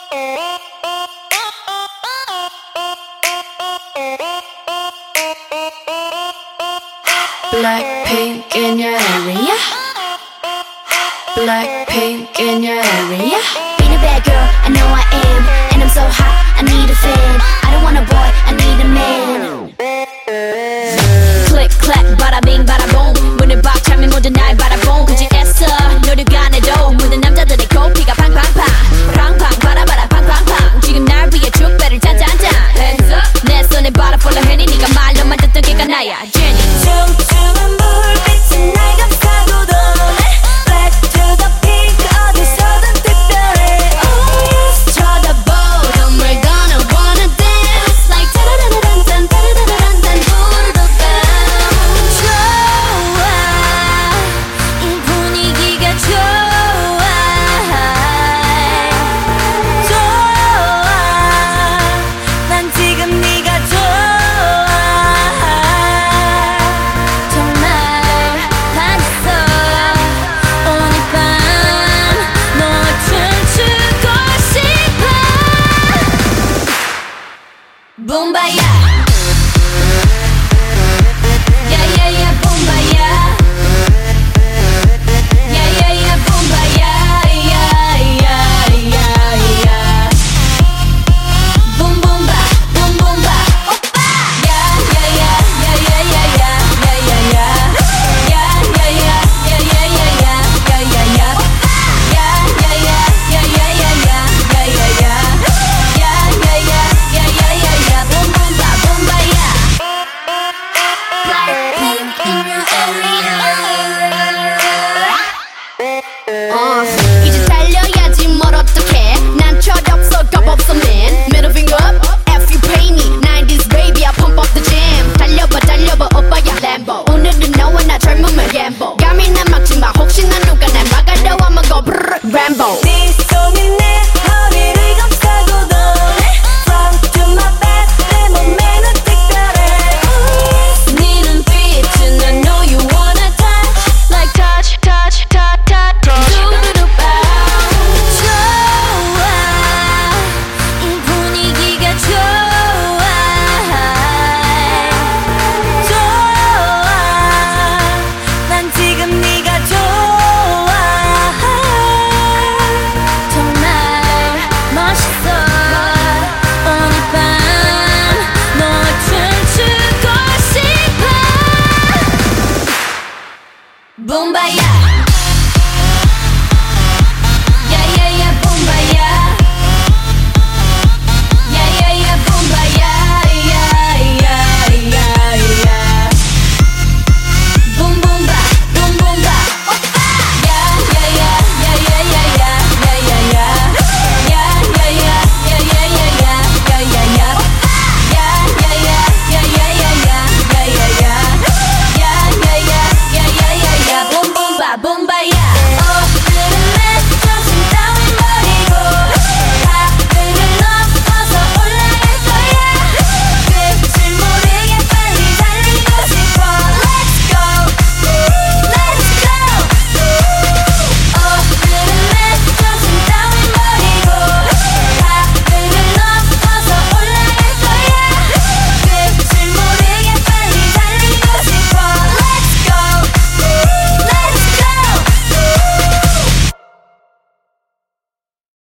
Blackpink in your area. Blackpink in your area. Being a bad girl, I know I am. And I'm so hot, I need a fan. I don't want a boy, I need a man. Click, clack, bada bing, bada boom. 문을 박 차면 모두 날 바라본. 굳이 애써 노력 안 해도 모든 남자들의 코피가 팡팡팡. 팡팡, 바라바라, 팡팡팡. 지금 날 위해 축배를 짠짠짠. Hands up. 내 손에 바라 폴라 해니 네가 말로만 듣던 걔가 나야, Jenny. 퉁퉁한 불빛은 날 감싸고 도네. Black to the pink, 어디서든 특별해. Oh yes. 쳐다보, we're gonna wanna dance like 따라라란딴 따라라란딴 부르도 bounce. 좋아, 이 분위기가 좋아. 좋아, 난 지금 네가 좋아. 정말 반했어. 오늘 밤 너와 춤추고 싶어. 붐바야. 야야야 붐바야. 야야야 붐바야. 야야야야. 붐붐바 붐붐바 오빠. 야야야 야야야야 야야야. 야야야 야야야야 야야야. 야야야 야야야야 야야야. 야야야 야야야야 붐붐바 붐바야. Blackpink in your area. 이제 달려야지 뭘 어떡해. 난 철없어 겁없어 man. Middle finger up, F you pay me. 90s baby I pump up the jam. 달려봐 달려봐 오빠야 Lambo. 오늘은 너와 나 젊음을 gamble. 감히 난 막지마 혹시나 누가 날 막아도 I'ma go brrr Rambo.